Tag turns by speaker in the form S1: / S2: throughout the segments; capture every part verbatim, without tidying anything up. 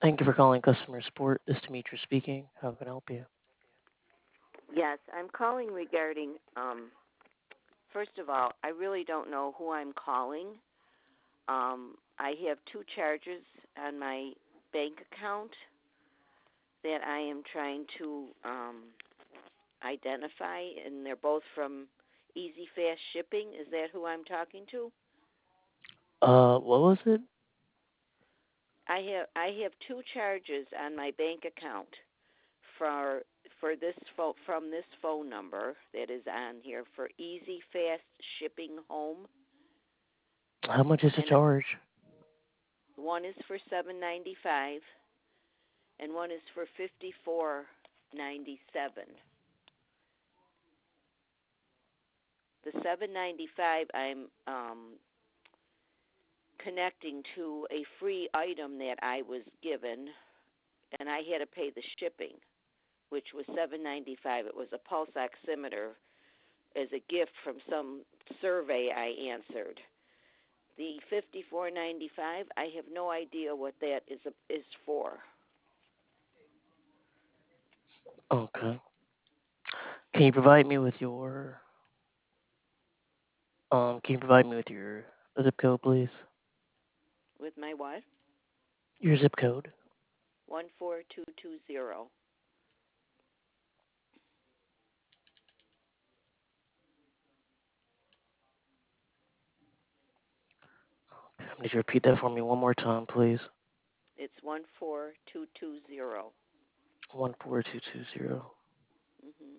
S1: Thank you for calling customer support. This is Demetrius speaking. How can I help you?
S2: Yes, I'm calling regarding, um, first of all, I really don't know who I'm calling. Um, I have two charges on my bank account that I am trying to um, identify, and they're both from Easy Fast Shipping. Is that who I'm talking to?
S1: Uh, what was it?
S2: I have I have two charges on my bank account for for this phone from this phone number that is on here for Easy Fast Shipping Home,
S1: How much is the
S2: and
S1: charge?
S2: one is for seven ninety five and one is for fifty four ninety seven. The seven ninety five I'm um connecting to a free item that I was given, and I had to pay the shipping, which was seven ninety five. It was a pulse oximeter as a gift from some survey I answered. The fifty four ninety five, I have no idea what that is is for.
S1: Okay. Can you provide me with your um? Can you provide me with your zip code, please?
S2: With my what?
S1: Your zip code.
S2: One four two two zero.
S1: Did you repeat that for me one more time, please?
S2: It's one four two two zero.
S1: One four two two zero.
S2: Mhm.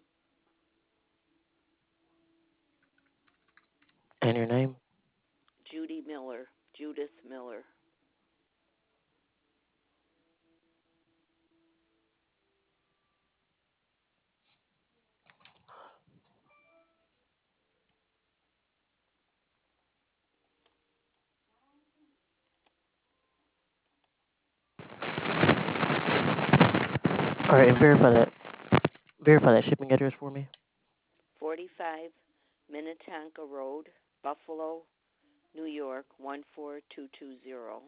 S1: And your name?
S2: Judy Miller. Judith Miller.
S1: All right, and verify that. Verify that shipping address for me.
S2: forty-five Minnetonka Road, Buffalo, New York one four two two zero.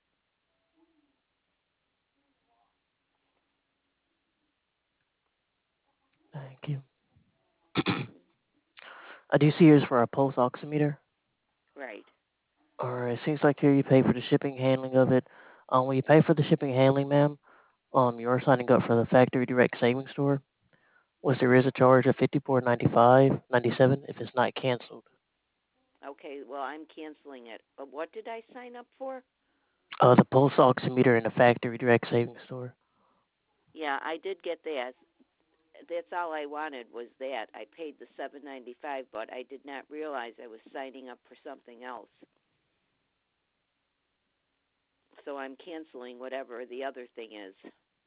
S1: Thank you.
S2: Mhm.
S1: I do see yours for a pulse oximeter.
S2: Right.
S1: All right, seems like here you pay for the shipping handling of it. Um, when you pay for the shipping handling, ma'am, um, you are signing up for the factory direct savings store, which there is a charge of fifty four ninety five ninety seven if it's not canceled.
S2: Okay, well, I'm canceling it. But what did I sign up for?
S1: Uh, the pulse oximeter in the factory direct savings store.
S2: Yeah, I did get that. That's all I wanted was that. I paid the seven ninety-five, but I did not realize I was signing up for something else. So I'm canceling whatever the other thing is.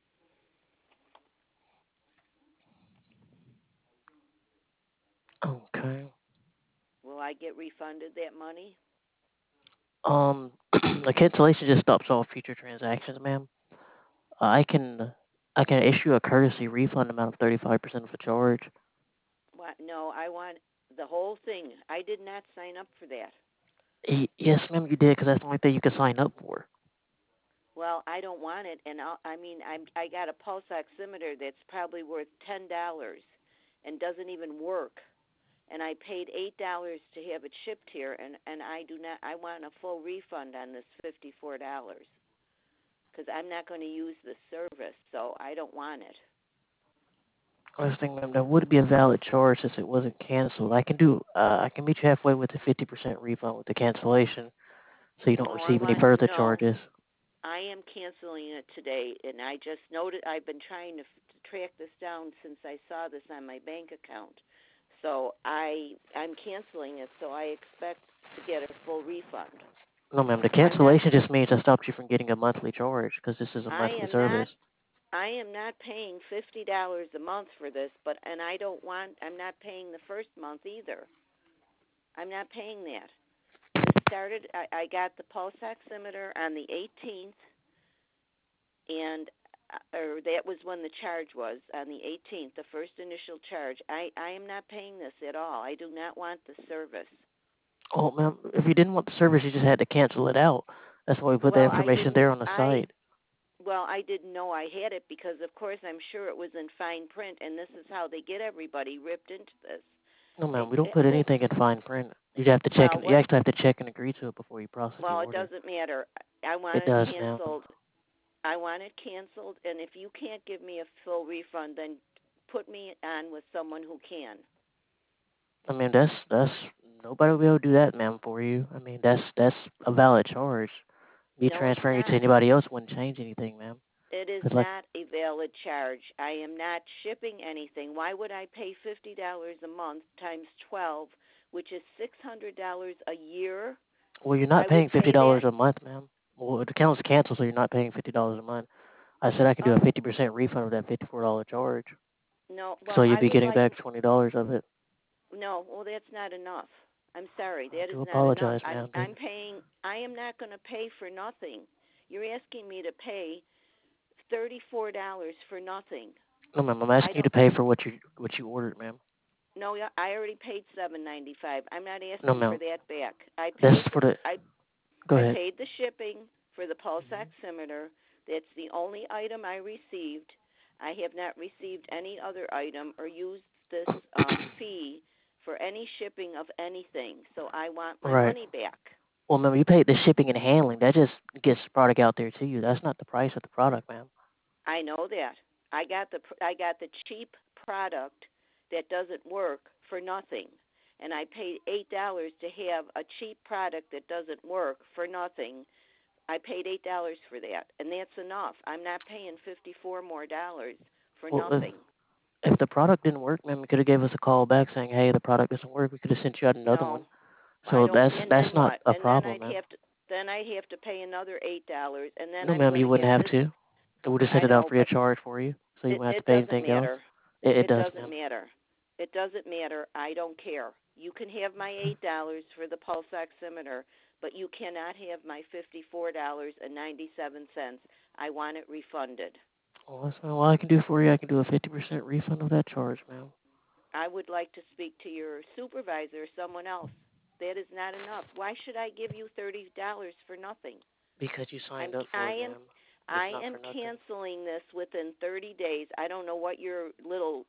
S1: Okay.
S2: Will I get refunded that money?
S1: Um, the cancellation just stops all future transactions, ma'am. Uh, I can I can issue a courtesy refund amount of thirty five percent of the charge.
S2: What? No, I want the whole thing. I did not sign up for that.
S1: Y- yes, ma'am, you did, because that's the only thing you can sign up for.
S2: Well, I don't want it, and I'll, I mean, I'm I got a pulse oximeter that's probably worth ten dollars, and doesn't even work. And I paid eight dollars to have it shipped here, and and I do not. I want a full refund on this fifty four dollars because I'm not going to use the service, so I don't want it.
S1: Last thing, ma'am, that would be a valid charge since it wasn't canceled. I can do uh, I can meet you halfway with a fifty percent refund with the cancellation, so you don't
S2: No, I
S1: receive any
S2: want
S1: further
S2: no.
S1: charges.
S2: I am canceling it today, and I just noted I've been trying to, to track this down since I saw this on my bank account. So I I'm canceling it. So I expect to get a full refund.
S1: No, ma'am, the
S2: I'm not.
S1: cancellation just means I stopped you from getting a monthly charge because this is a
S2: I
S1: monthly
S2: am not.
S1: service.
S2: I am not paying fifty dollars a month for this, but and I don't want. I'm not paying the first month either. I'm not paying that. This started. I, I got the pulse oximeter on the eighteenth, and uh, or that was when the charge was on the eighteenth, the first initial charge. I I am not paying this at all. I do not want the service.
S1: Oh, ma'am, if you didn't want the service, you just had to cancel it out. That's why we put the
S2: Well, I
S1: information
S2: didn't.
S1: there on the
S2: I
S1: site.
S2: Well, I didn't know I had it because, of course, I'm sure it was in fine print, and this is how they get everybody ripped into this.
S1: No,
S2: They,
S1: man, we don't
S2: eh,
S1: put
S2: who,
S1: anything in fine print. You have to check
S2: well,
S1: and you
S2: what?
S1: actually have to check and agree to it before you process the
S2: Well, it
S1: order.
S2: doesn't matter. I want
S1: It
S2: it
S1: does, ma'am.
S2: canceled. I want it canceled, and if you can't give me a full refund, then put me on with someone who can.
S1: I mean, that's that's nobody will be able to do that, ma'am, for you. I mean, that's that's a valid charge. Me
S2: No, it's
S1: transferring you to
S2: not.
S1: anybody else wouldn't change anything, ma'am.
S2: It is
S1: Cause like,
S2: not a valid charge. I am not shipping anything. Why would I pay fifty dollars a month times twelve, which is six hundred dollars a year?
S1: well, you're not
S2: I would
S1: paying fifty
S2: pay that.
S1: dollars a month, ma'am. Well, the account's canceled, so you're not paying fifty dollars a month. I said I can do a
S2: Oh,
S1: fifty percent refund of that fifty-four dollar charge,
S2: no.
S1: so
S2: Well,
S1: you'd
S2: I
S1: be
S2: would
S1: getting
S2: like
S1: back twenty dollars of it.
S2: no. Well, that's not enough. I'm sorry.
S1: I
S2: That is
S1: do
S2: not enough.
S1: apologize,
S2: I'm
S1: ma'am.
S2: I'm
S1: Then
S2: paying I am not going to pay for nothing. You're asking me to pay thirty-four dollars for nothing.
S1: no, ma'am. I'm
S2: I
S1: asking you
S2: don't
S1: to pay for what you what you ordered, ma'am.
S2: no, yeah, I already paid seven ninety-five. I'm not
S1: No,
S2: asking for
S1: ma'am.
S2: that back. I
S1: This
S2: paid
S1: is
S2: the
S1: for the.
S2: I
S1: Go
S2: I
S1: ahead.
S2: paid the shipping for the pulse
S1: Hmm.
S2: oximeter. That's the only item I received. I have not received any other item or used this um, fee for any shipping of anything. So I want my
S1: Right.
S2: money back.
S1: Well, ma'am, you paid the shipping and handling. That just gets the product out there to you. That's not the price of the product, ma'am.
S2: I know that. I got the I got the cheap product that doesn't work for nothing. And I paid eight dollars to have a cheap product that doesn't work for nothing. I paid eight dollars for that, and that's enough. I'm not paying fifty four more dollars for
S1: Well, if
S2: nothing.
S1: if the product didn't work, ma'am, you could have gave us a call back saying, "Hey, the product doesn't work." We could have sent you out another
S2: No,
S1: one.
S2: I
S1: So
S2: don't.
S1: that's
S2: And then
S1: that's not
S2: what?
S1: a
S2: And then
S1: problem,
S2: I'd
S1: ma'am.
S2: have to then I'd have to pay another eight dollars, and then
S1: No,
S2: I'm
S1: ma'am,
S2: going
S1: you
S2: to
S1: wouldn't
S2: get
S1: have
S2: this.
S1: to. We just sent
S2: I
S1: it out
S2: know,
S1: free of
S2: but
S1: charge for you, so you
S2: it
S1: won't have to
S2: it
S1: pay
S2: doesn't
S1: anything else.
S2: matter.
S1: It, it
S2: It
S1: does,
S2: doesn't
S1: ma'am.
S2: matter. It doesn't matter. I don't care. You can have my
S1: Okay.
S2: eight dollars for the pulse oximeter, but you cannot have my fifty four dollars and ninety seven cents. I want it refunded.
S1: Well, that's not what I can do for you. I can do a fifty percent refund of that charge, ma'am.
S2: I would like to speak to your supervisor or someone else. That is not enough. Why should I give you thirty dollars for nothing?
S1: Because you
S2: I'm
S1: signed up
S2: I
S1: for it,
S2: am
S1: ma'am. It's
S2: I
S1: not
S2: am
S1: for nothing.
S2: canceling this within thirty days. I don't know what your little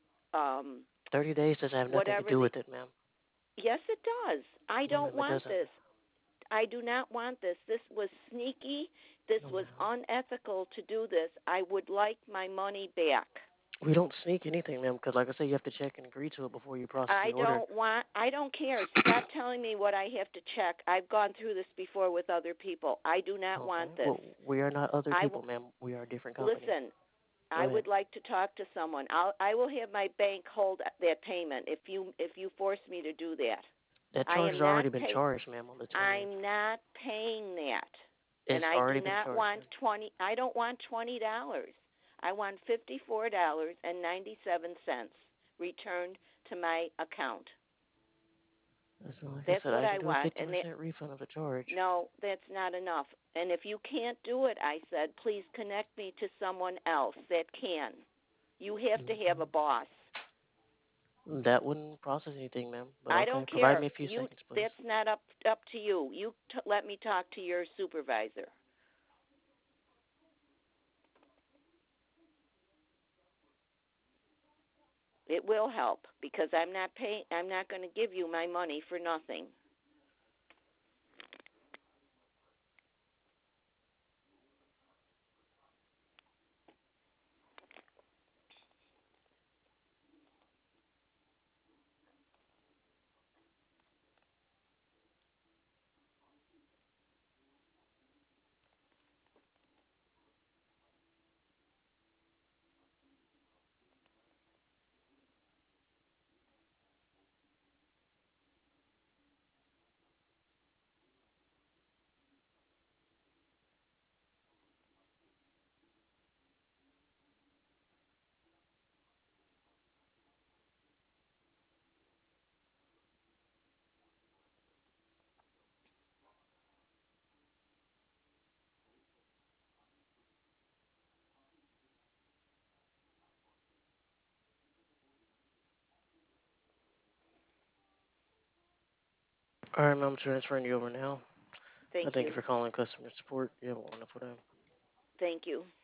S2: um
S1: thirty days doesn't have nothing to
S2: whatever
S1: do
S2: the
S1: with it, ma'am.
S2: yes it does. I
S1: No,
S2: don't
S1: ma'am, it
S2: want
S1: doesn't.
S2: this. I do not want this. This was sneaky. This
S1: No,
S2: was
S1: ma'am.
S2: unethical to do this. I would like my money back.
S1: We don't sneak anything, ma'am, because like I said, you have to check and agree to it before you process
S2: I
S1: the order.
S2: don't want I don't care. Stop telling me what I have to check. I've gone through this before with other people. I do not
S1: Okay.
S2: want this.
S1: Well, we are not other
S2: I
S1: people,
S2: w-
S1: ma'am. We are a different company.
S2: listen.
S1: Go
S2: I
S1: ahead.
S2: would like to talk to someone. I'll I will have my bank hold that payment if you if you force me to do that.
S1: That
S2: I
S1: charge has
S2: am not
S1: already been
S2: pay
S1: charged, ma'am, on the twentieth.
S2: I'm not paying that. And
S1: It's
S2: I do
S1: already been
S2: not
S1: charged,
S2: want
S1: ma'am.
S2: twenty I don't want twenty dollars. I want fifty four dollars and ninety seven cents returned to my account.
S1: That's like I
S2: That's
S1: said,
S2: what
S1: I
S2: I
S1: can do a
S2: want, and that,
S1: fifty percent refund of the charge.
S2: no, that's not enough. And if you can't do it, I said, please connect me to someone else that can. You have to have a
S1: Okay.
S2: boss.
S1: That wouldn't process anything, ma'am. But
S2: I
S1: okay,
S2: don't
S1: provide
S2: care.
S1: me a few
S2: You
S1: seconds, please.
S2: that's not up up to you. You t- let me talk to your supervisor. It will help because I'm not paying I'm not going to give you my money for nothing.
S1: All right, ma'am, I'm transferring you over now. I
S2: Thank
S1: thank you
S2: you.
S1: for calling customer support. You have a wonderful day.
S2: Thank you.